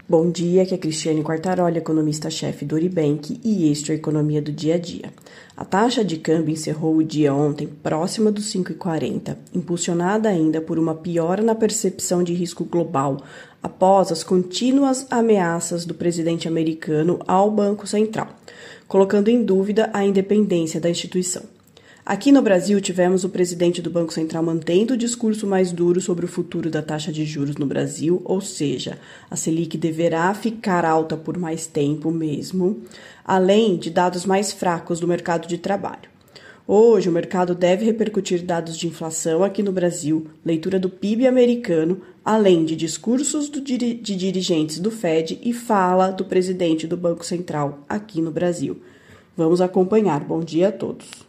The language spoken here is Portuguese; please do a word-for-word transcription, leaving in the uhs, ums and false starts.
Bom dia, aqui é Cristiane Quartaroli, economista-chefe do Uribank, e este é a Economia do Dia a Dia. A taxa de câmbio encerrou o dia ontem próxima dos cinco e quarenta, impulsionada ainda por uma piora na percepção de risco global, após as contínuas ameaças do presidente americano ao Banco Central, colocando em dúvida a independência da instituição. Aqui no Brasil, tivemos o presidente do Banco Central mantendo o discurso mais duro sobre o futuro da taxa de juros no Brasil, ou seja, a Selic deverá ficar alta por mais tempo mesmo, além de dados mais fracos do mercado de trabalho. Hoje, o mercado deve repercutir dados de inflação aqui no Brasil, leitura do P I B americano, além de discursos do, de dirigentes do F E D e fala do presidente do Banco Central aqui no Brasil. Vamos acompanhar. Bom dia a todos.